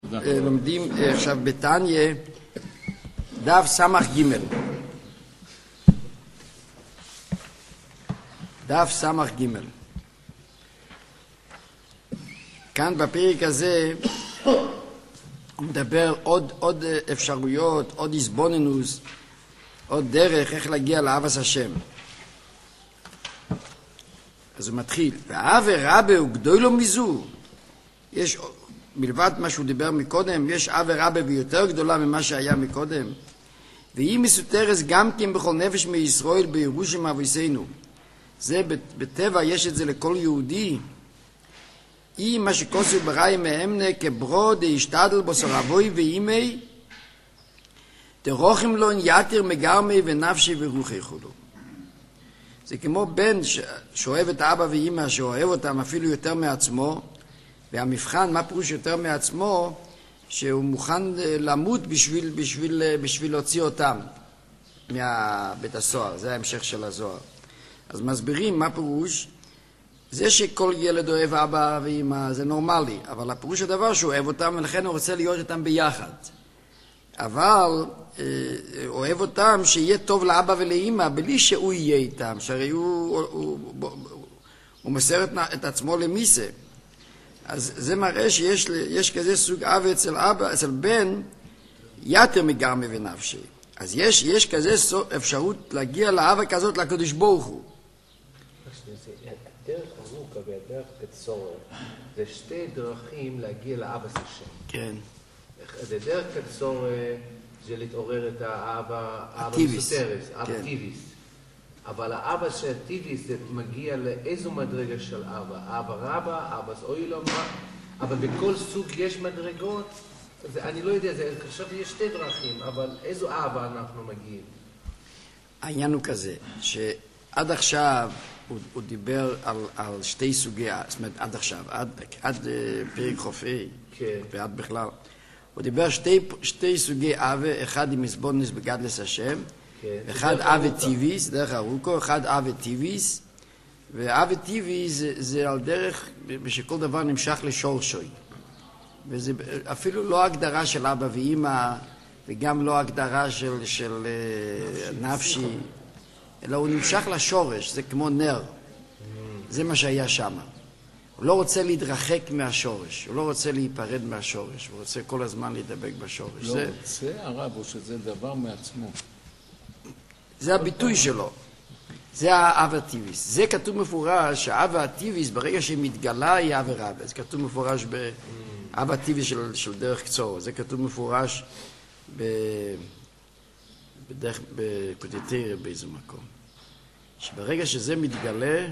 לומדים עכשיו בתניא דף סמך ג' דף סמך ג' כאן בפרק הזה הוא מדבר עוד אפשרויות, עוד הסבוננוס, עוד דרך איך להגיע לאהבת השם. אז הוא מתחיל, והאווה רבה הוא גדולו מזו. יש, מלבד מה שהוא דיבר מקודם, יש אווה רבה ויותר גדולה ממה שהיה מקודם. והיא מסותרס גם כן בכל נפש מישראל בירושם אבויסנו. זה בטבע, יש את זה לכל יהודי. היא מה שכוסו בראי מאמנה כברו דהשתדל בוסר אבוי ואימי תרוחם לו יתר מגרמי ונפשי ורוחי חולו. זה כמו בן שאוהב את אבא ואימא, שאוהב אותם אפילו יותר מעצמו, והמבחן, מה פירוש יותר מעצמו? שהוא מוכן למות בשביל להוציא אותם מהבית הסוהר. זה ההמשך של הזוהר. אז מסבירים מה פירוש. זה שכל ילד אוהב אבא ואמא זה נורמלי, אבל הפירוש הדבר שהוא אוהב אותם ולכן הוא רוצה להיות איתם ביחד. אבל אוהב אותם שיהיה טוב לאבא ולאמא בלי שהוא יהיה איתם, שהרי הוא מסר את עצמו למיסה. אז זה מראה שיש כזה סוג אהבה אצל אבא, אצל בן, יתר מגרמי ונפשי. אז יש כזה אפשרות להגיע לאהבה כזאת לקדוש ברוך הוא. דרך חנוכה והדרך קצור זה שתי דרכים להגיע לאבא השם. כן. זה דרך קצור זה להתעורר את האבא סוטרס, אבא טיביס. אבל האבא של טיביס זה מגיע לאיזו מדרגה של אבא. אבא רבא, אבא אוילום, אבל בכל סוג יש מדרגות. אני לא יודע, עכשיו יש שתי דרכים, אבל איזו אבא אנחנו מגיעים? העניין הוא כזה, שעד עכשיו הוא דיבר על שתי סוגי, זאת אומרת עד עכשיו, עד פרק חופי, ועד בכלל. הוא דיבר שתי סוגי אהבה, אחד עם הסבוננוס בגדלס השם, אחד אהבה טיביס, דרך ארוכו, אחד אהבה טיביס, ואהבה טיביס זה על דרך שכל דבר נמשך לשורשוי. וזה אפילו לא הגדרה של אבא ואמא, וגם לא הגדרה של נפשי, אלא הוא נמשך לשורש, זה כמו נר. זה מה שהיה שם. הוא לא רוצה להתרחק מהשורש, הוא לא רוצה להיפרד מהשורש, הוא רוצה כל הזמן להידבק בשורש. לא רוצה הרב, או שזה דבר מעצמו? זה הביטוי שלו. זה האהבה הטיביס. זה כתוב מפורש, האהבה הטיביס, ברגע שמתגלה היא אהבה רבה. זה כתוב מפורש באהבה הטיביס של דרך קצור. זה כתוב מפורש בקוטטריה באיזה מקום. שברגע שזה מתגלה,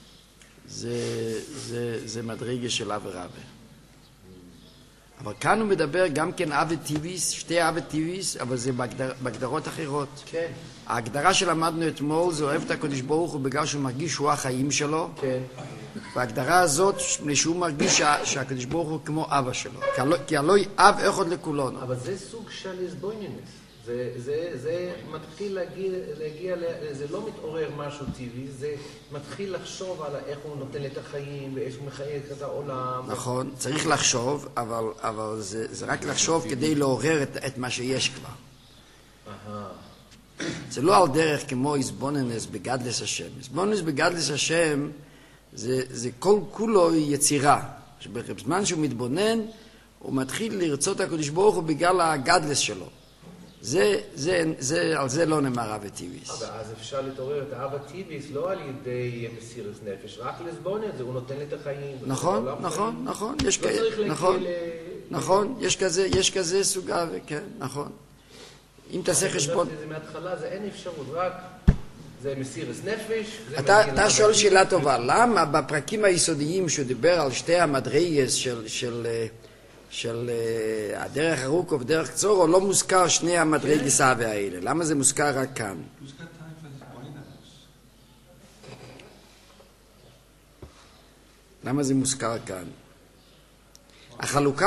זה מדרגה של אהבה רבה. אבל כאן הוא מדבר גם כן אהבה טיביס, שתי אהבה טיביס, אבל זה בהגדרות אחרות. כן. ההגדרה שלמדנו אתמול, זה אוהב את הקדוש ברוך הוא בגלל שהוא מרגיש שהוא החיים שלו. כן. וההגדרה הזאת, שהוא מרגיש שהקדוש ברוך הוא כמו אבא שלו. כי הלוי אב אחד לכולנו. אבל זה סוג של הסבוננוס. זה מתחיל להגיע, זה לא מתעורר משהו טבעי, זה מתחיל לחשוב על איך הוא נותן את החיים ואיך הוא מחיה את העולם. נכון, צריך לחשוב, אבל זה רק לחשוב כדי לעורר את מה שיש כבר. זה לא על דרך כמו הסבוננוס בגדלס השם. הסבוננוס בגדלס השם זה כל כולו יצירה. בזמן שהוא מתבונן, הוא מתחיל לרצות הקדוש ברוך הוא בגלל הגדלס שלו. על זה לא נאמר אהבה טיביס. אבל אז אפשר להתעורר את האהבה טיביס לא על ידי מסירות נפש, רק לסבונן, זה הוא נותן את החיים. נכון, יש כזה סוג אהבה, כן, נכון. אם תעשה חשבון... זה מההתחלה, זה אין אפשרות, רק זה מסירות נפש. אתה שואל שאלה טובה, למה בפרקים היסודיים שהוא דיבר על שתי המדרגות של הדרך ארוכו ודרך קצורו, לא מוזכר שני המדרגות האהבה האלה. למה זה מוזכר רק כאן? למה זה מוזכר כאן? החלוקה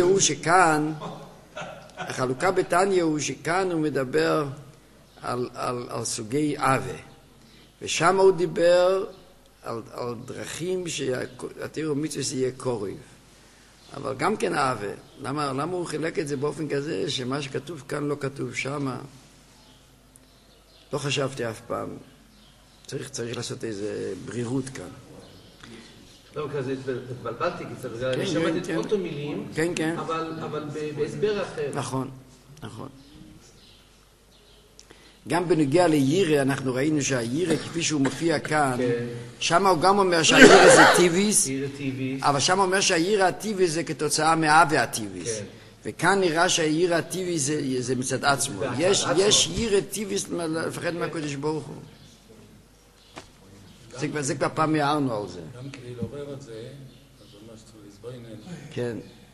בתניא הוא שכאן הוא מדבר על סוגי אהבה. ושם הוא דיבר על דרכים שהתורה ומצוות יהיה קורב. אבל גם כן אהבה. למה הוא חילק את זה באופן כזה שמה שכתוב כאן לא כתוב שמה? לא חשבתי אף פעם. צריך לעשות איזה ברירות כאן. לא, כזה התבלבלתי קצת, אני שמעתי את אותו מילים, אבל בהסבר אחר. נכון. גם בנוגע לירא, אנחנו ראינו שהירא, כפי שהוא מופיע כאן, שם הוא גם אומר שהירא זה טיביס, אבל שם הוא אומר שהירא הטיביס זה כתוצאה מאהבה הטיביס. וכאן נראה שהירא הטיביס זה מצד עצמו. יש ירא טיביס לפחד מהקדוש ברוך הוא. זה כבר פעם הערנו על זה. גם כדי לעורר את זה, אז אומר שצריך לסבור עניין. כן.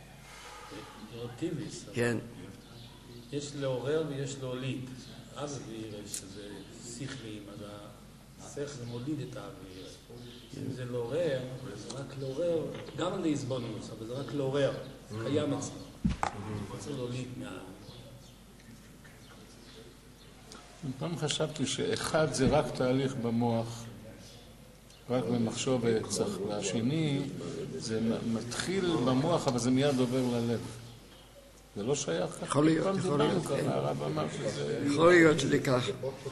טיביס. כן. יש לעורר ויש להוליד. אב וירא, שזה שכלים, אז השכל זה מוליד את האב וירא. אם זה לעורר, זה רק לעורר, גם להסבונוס, אבל זה רק לעורר. קיים אצלנו. צריך להוליד פעם חשבתי שאחד זה רק תהליך במוח, רק במחשוב וצח, והשני זה מתחיל במוח, אבל זה מיד עובר ללב. זה לא שייך ככה. יכול להיות. הרב אמר שזה... יכול להיות שזה ככה.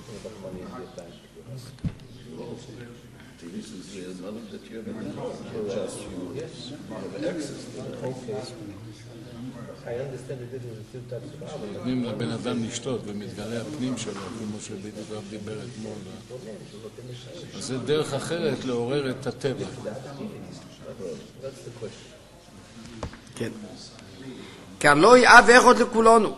נותנים לבן אדם לשתות ומתגלה הפנים שלו, כמו שבדיוק דיבר אתמול. אז זה דרך אחרת לעורר את הטבע. כן. כי הלוי אב אחד לכולנו.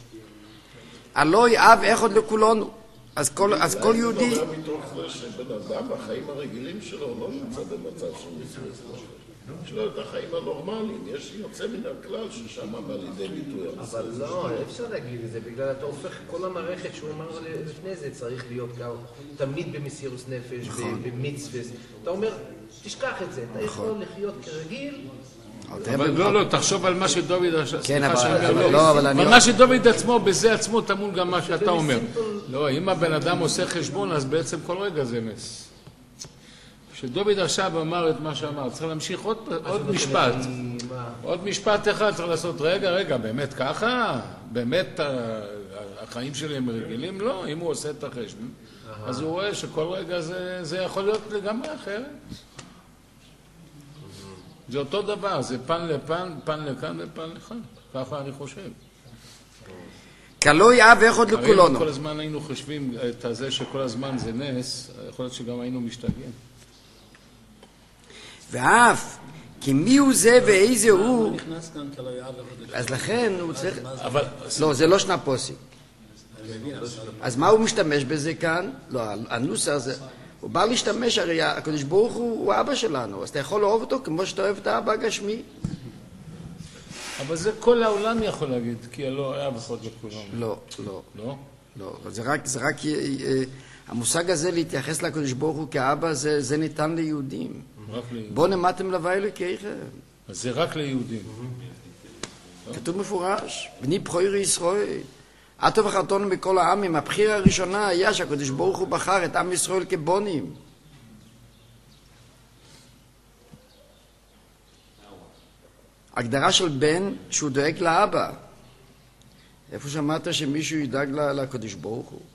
הלוי אב אחד לכולנו. אז כל יהודי... זה אומר מתוך זה שבן אדם, החיים הרגילים שלו לא נמצא במצב של מסירות. יש לו את החיים הנורמליים, יש יוצא מן הכלל ששם בא לידי ביטוי. אבל לא, אפשר להגיד את זה, בגלל אתה הופך כל המערכת שהוא אמר לפני זה, צריך להיות גם תמיד במסירות נפש, במצווה. אתה אומר, תשכח את זה, אתה יכול לחיות כרגיל. אבל לא, תחשוב על מה שדוד עשה. כן, אבל מה שדוד עצמו, בזה עצמו תמול גם מה שאתה אומר. לא, אם הבן אדם עושה חשבון, אז בעצם כל רגע זה נס. כשדוד עכשיו אמר את מה שאמר, צריך להמשיך עוד משפט. עוד משפט אחד צריך לעשות, רגע, באמת ככה? באמת החיים שלי הם רגילים? לא, אם הוא עושה את החשבון, אז הוא רואה שכל רגע זה יכול להיות לגמרי אחרת. זה אותו דבר, זה פן לפן, פן לכאן ופן לכאן. ככה אני חושב. כלוי אב אחד לכולנו. הרי כל הזמן היינו חושבים את זה שכל הזמן זה נס, יכול להיות שגם היינו משתגעים. ואף, כי מי הוא זה ואיזה הוא, אז לכן הוא צריך... לא, זה לא שנה פוסק. אז מה הוא משתמש בזה כאן? לא, הנוסח הזה... הוא בא להשתמש, הרי הקדוש ברוך הוא אבא שלנו, אז אתה יכול לאהוב אותו כמו שאתה אוהב את האבא הגשמי. אבל זה כל העולם יכול להגיד, כי לא היה בכל זאת כולם. לא. לא? לא, זה רק המושג הזה להתייחס לקדוש ברוך הוא כאבא, זה ניתן ליהודים. בוא נמדתם לבוא אלוקיכם. אז זה רק ליהודים. כתוב מפורש, בני בכורי ישראל. עטו וחרטונו בכל העמים. הבחירה הראשונה היה שהקדוש ברוך הוא בחר את עם ישראל כבונים. הגדרה של בן שהוא דואג לאבא. איפה שמעת שמישהו ידאג לקדוש ברוך הוא?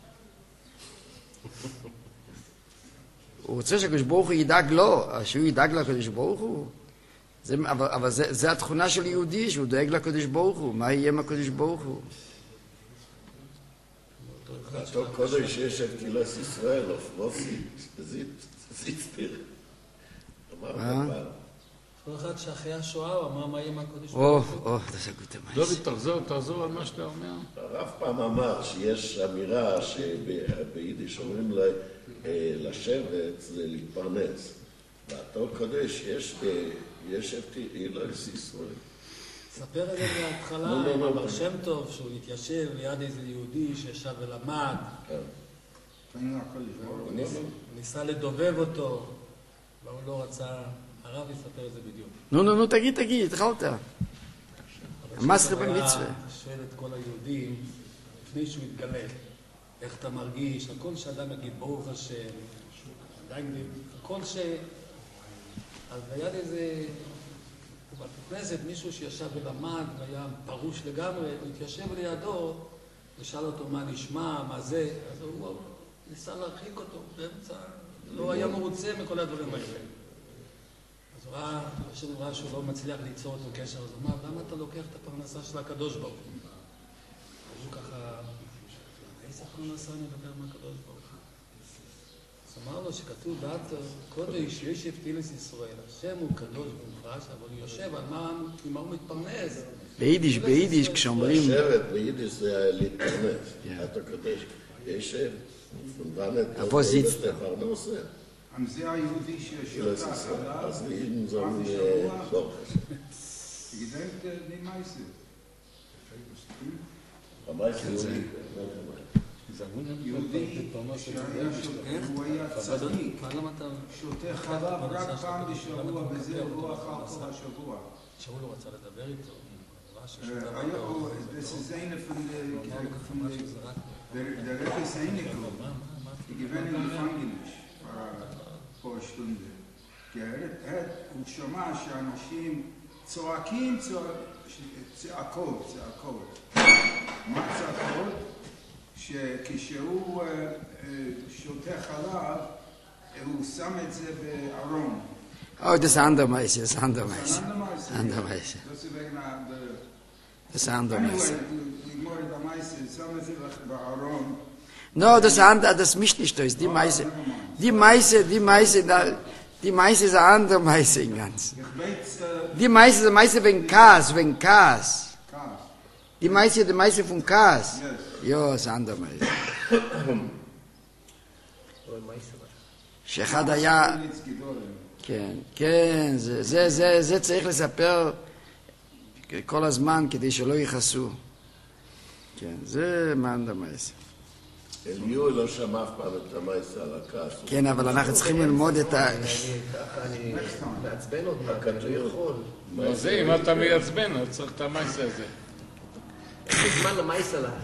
הוא רוצה שהקדוש ברוך הוא ידאג לו, שהוא ידאג לקדוש ברוך הוא. אבל זה התכונה של יהודי, שהוא דואג לקדוש ברוך הוא. מה יהיה עם הקדוש ברוך הוא? אותו קודש שיש את קהילת ישראל, אופרוסי, זיצפיר. אמר דבר. כל אחד שאחרי השואה הוא אמר מה יהיה מהקודש ברוך הוא. דוד, תחזור על מה שאתה אומר. הרב פעם אמר שיש אמירה שביידיש אומרים לשבת זה להתפרנס. ואותו קודש יש את קהילת ישראל. ספר את זה בהתחלה עם אבר שם טוב, שהוא התיישב ליד איזה יהודי שישב ולמד. הוא ניסה לדובב אותו, והוא לא רצה, הרב יספר את זה בדיוק. נו, תגיד, התחלת. המסר במצווה. שואל את כל היהודים, לפני שהוא יתגלה, איך אתה מרגיש, הכל שאדם יגיד, ברוך השם, עדיין, הכל ש... אז ביד איזה ובבית כנסת מישהו שישב ולמד והיה פרוש לגמרי, הוא התיישב לידו ושאל אותו מה נשמע, מה זה, אז הוא ניסה להרחיק אותו באמצע, לא היה מרוצה מכל הדברים האלה. אז הוא ראה שהוא לא מצליח ליצור אותו קשר, אז הוא אמר, למה אתה לוקח את הפרנסה של הקדוש ברוך הוא? אז הוא ככה, איזה פרנסה נדבר מהקדוש ברוך הוא? אז אמר לו שכתוב באתר, קודש יושב תהילת ישראל, השם הוא קדוש ומופרש, אבל הוא יושב על מה הוא מתפרנס. ביידיש כשאומרים... לשבת, ביידיש זה להתפרנס. אתה קודש, ישב, איפה זיצת? Am sehr jüdisch Schilder, אז ליהודים זמן דורש. gedenkt die Meise. המייס יהודי. יהודי הוא היה צדיק, שותה חלב רק פעם בשבוע וזה לא אכל כל השבוע. שאול לא רצה לדבר איתו. Das ist eine von der Rebbe Seiniko. Die gewinnen in Gefängnis vor einer Stunde. הוא שומע שאנשים צועקים צעקות. מה צעקות? שכשהוא שותה חלב, הוא שם את זה בארון. Oh, das ist andere Meise, das ist andere Meise. Das ist Andere Meise. Das ist wegen der... Das ist andere Meise. לגמור את המייסה, שם את זה בארון. No, das mischt nicht durch. Die Meise ist eine andere Meise im Ganzen. Die Meise ist eine Meise wegen Kas. Die Meise von Kas. Ja, ist eine andere Meise. שאחד היה... כן, זה צריך לספר כל הזמן כדי שלא יכעסו. כן, זה מען דמייס. אליהו לא שמע אף פעם את המייס על הכעס. כן, אבל אנחנו צריכים ללמוד את ה... אני מעצבן עוד מעט, אני לא יכול. מה זה, אם אתה מעצבן, אז צריך את המייס הזה. יש לי זמן למייס עליו.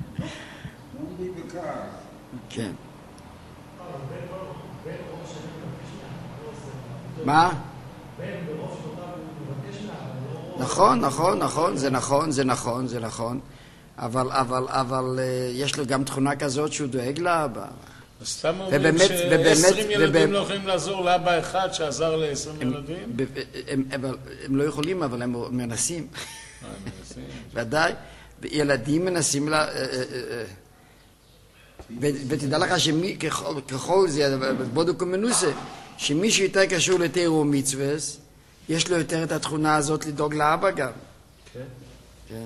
כן. מה? נכון, זה נכון. אבל יש לו גם תכונה כזאת שהוא דואג לאבא. אז סתם אומרים ש20 ילדים לא יכולים לעזור לאבא אחד שעזר ל20 ילדים? הם לא יכולים, אבל הם מנסים. ודאי, ילדים מנסים ותדע לך שככל זה, בודוק ומנוסה, שמי שיותר קשור לתירו מצווס, יש לו יותר את התכונה הזאת לדאוג לאבא גם. כן.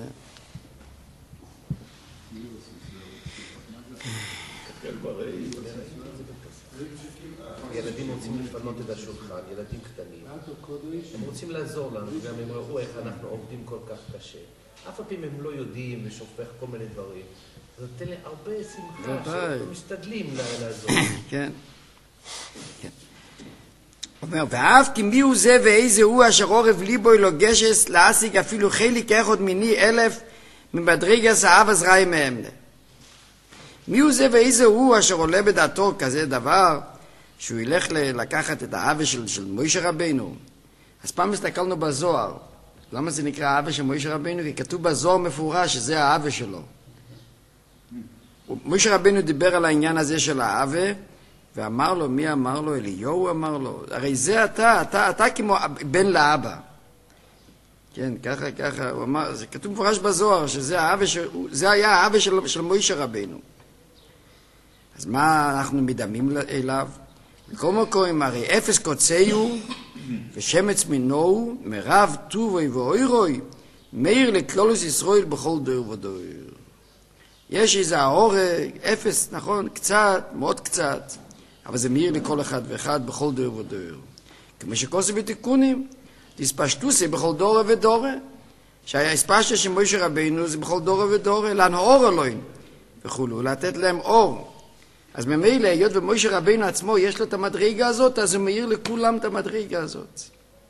ילדים רוצים לפנות את השולחן, ילדים קטנים. הם רוצים לעזור לנו, גם הם ראו איך אנחנו עובדים כל כך קשה. אף פעמים הם לא יודעים ושופך כל מיני דברים. זה נותן לי הרבה שמחה שהם משתדלים לעזור. כן. אומר, ואף כי מי הוא זה ואיזה הוא אשר עורב ליבו אלו גשס להשיג אפילו חלק אחד מיני 1000 ממדרגס האב עזראי מאמנה. מי הוא זה ואיזה הוא אשר עולה בדעתו כזה דבר שהוא ילך לקחת את האבא של מוישה רבינו. אז פעם הסתכלנו בזוהר. למה זה נקרא האבא של מוישה רבינו? כי כתוב בזוהר מפורש שזה האבא שלו. מוישה רבינו דיבר על העניין הזה של האבא, ואמר לו, מי אמר לו? אליהו אמר לו. הרי זה אתה כמו בן לאבא. כן, ככה, הוא אמר, זה כתוב מפורש בזוהר, זה היה האבא של מוישה רבינו. אז מה אנחנו מדמים אליו? בכל מקום, הרי אפס קוצאו ושמץ מינו, מרב טובוי ואוירוי, מאיר לכלולוס ישראל בכל דור ודור. יש איזה האור, אפס, נכון, קצת, מאוד קצת, אבל זה מאיר לכל אחד ואחד בכל דור ודור. כמו שכוסף בתיקונים, תספשטוסי בכל דור ודור, שההספשטה של מוישה רבינו זה בכל דור ודור, לנו אור אלוהים, וכולו, לתת להם אור. אז ממילא, היות ומוישה רבינו עצמו יש לו את המדרגה הזאת, אז הוא מאיר לכולם את המדרגה הזאת.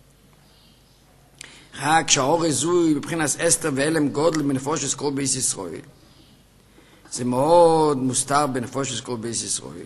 רק שהאור הזוי בבחינת אסתר ואלם גודל בנפושת כל בייס ישראל. זה מאוד מוסתר בנפושת כל בייס ישראל.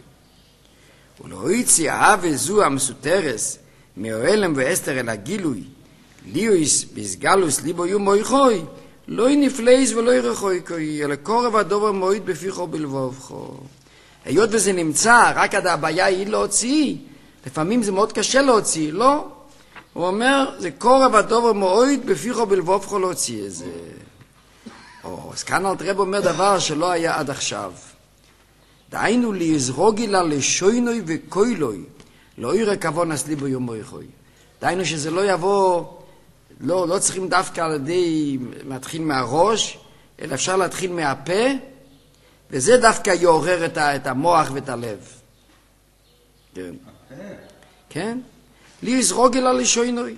ולא יציא האהבה זו המסותרס מאוהלם ואסתר אל הגילוי, ליויס בסגלוס ליבו יומוי חוי, לא נפלייס ולא ירחוי כוי, אלא קורב הדובר מועיד בפיחו בלבובכו. היות וזה נמצא, רק הבעיה היא להוציא, לפעמים זה מאוד קשה להוציא, לא? הוא אומר, זה קורב הדובר מועיד בפיחו בלבובכו להוציא את זה. אז כאן אלתר רבי אומר דבר שלא היה עד עכשיו. דהיינו ליזרוגי לה לשוינוי וקוילוי, לא יראה כוונס ליבו יומוי חוי. דהיינו שזה לא יבוא, לא צריכים דווקא על ידי להתחיל מהראש, אלא אפשר להתחיל מהפה, וזה דווקא יעורר את המוח ואת הלב. כן. כן? ליזרוגי לה לשוינוי.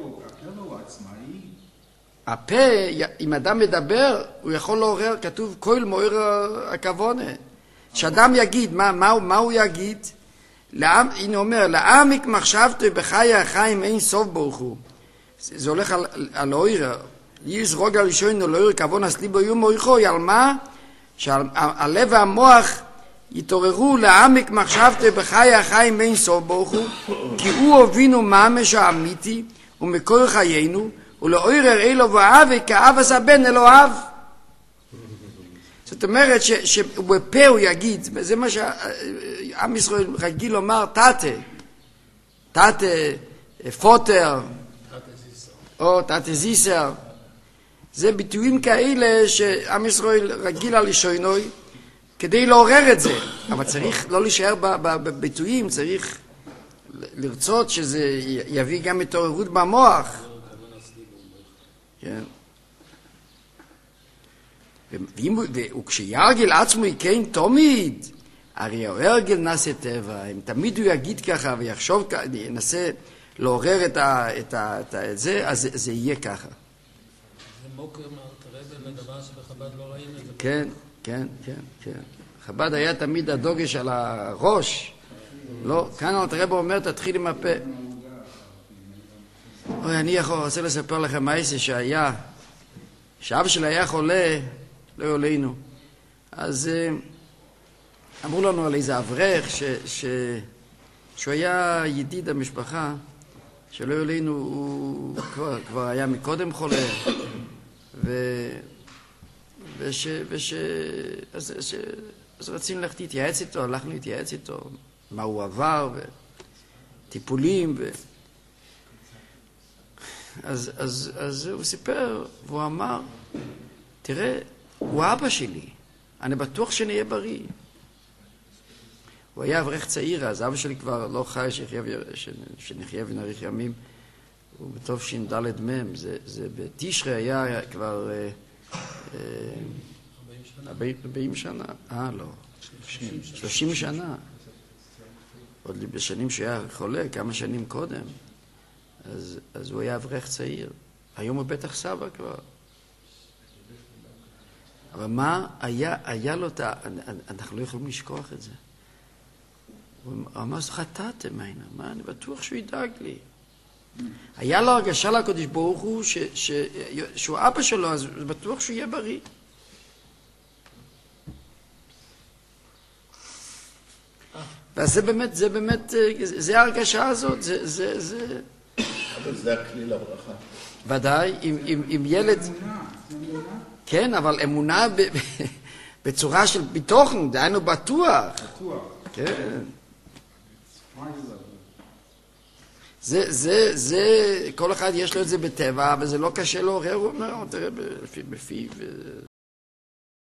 הפה, אם אדם מדבר, הוא יכול לעורר, כתוב, כל מוער הכוונה. שאדם יגיד, מה הוא יגיד? הנה אומר, לעמיק מחשבתו בחיי החיים אין סוף ברוך הוא. זה הולך על אויר, יזרוג על ראשון על אויר כוונה סליבו יום מויכוי, על מה? שהלב והמוח יתעוררו לעמיק מחשבתו בחיי החיים אין סוף ברוך הוא, כי הוא הובינו ממש האמיתי ומקור חיינו, ולאויר אלו ואהב כאב עשה בן אלוהיו. זאת אומרת שבפה הוא יגיד, זה מה שעם ישראל רגיל לומר, תתה, פוטר, או תתה זיסר. זה ביטויים כאלה שעם ישראל רגיל על לישונוי, כדי לעורר את זה. אבל צריך לא להישאר בביטויים, צריך לרצות שזה יביא גם התעוררות במוח. כן. וכשירגל עצמו יקן תמיד, הרי ההרגל נעשה טבע, אם תמיד הוא יגיד ככה ויחשוב ככה, ינסה לעורר את זה, אז זה יהיה ככה. זה מוקר מהתרבה לדבר שבחב"ד לא ראינו את זה. כן, כן, כן, כן. חב"ד היה תמיד הדוגש על הראש. לא, כאן התרבה אומר, תתחיל עם הפה. אני רוצה לספר לכם מעשה שהיה, שאבא שלי היה חולה, לא יולנו. אז אמרו לנו על איזה אברך שהוא היה ידיד המשפחה, שלא יולנו, הוא כבר היה מקודם חולה, אז רצינו ללכת להתייעץ איתו, הלכנו להתייעץ איתו, מה הוא עבר, וטיפולים, אז הוא סיפר, והוא אמר, תראה, הוא אבא שלי, אני בטוח שנהיה בריא. הוא היה אברך צעיר, אז אבא שלי כבר לא חי שנחיה ונאריך ימים. הוא בטוב ש"ד מ', זה בתשרי היה כבר 40 שנה. לא, 30 שנה. עוד בשנים שהיה חולה, כמה שנים קודם. אז הוא היה אברך צעיר. היום הוא בטח סבא כבר. אבל מה היה לו אנחנו לא יכולים לשכוח את זה. הוא אמר, חטאתם הנה, מה, אני בטוח שהוא ידאג לי. היה לו הרגשה לקדוש ברוך הוא שהוא אבא שלו, אז בטוח שהוא יהיה בריא. ואז זה באמת, זה ההרגשה הזאת, זה... אבל זה הכלי לברכה. ודאי, עם ילד... כן, אבל אמונה בצורה של ביטוחן, דהיינו בטוח. בטוח. כן. זה, כל אחד יש לו את זה בטבע, וזה לא קשה לעורר, הוא אומר, תראה, בפיו,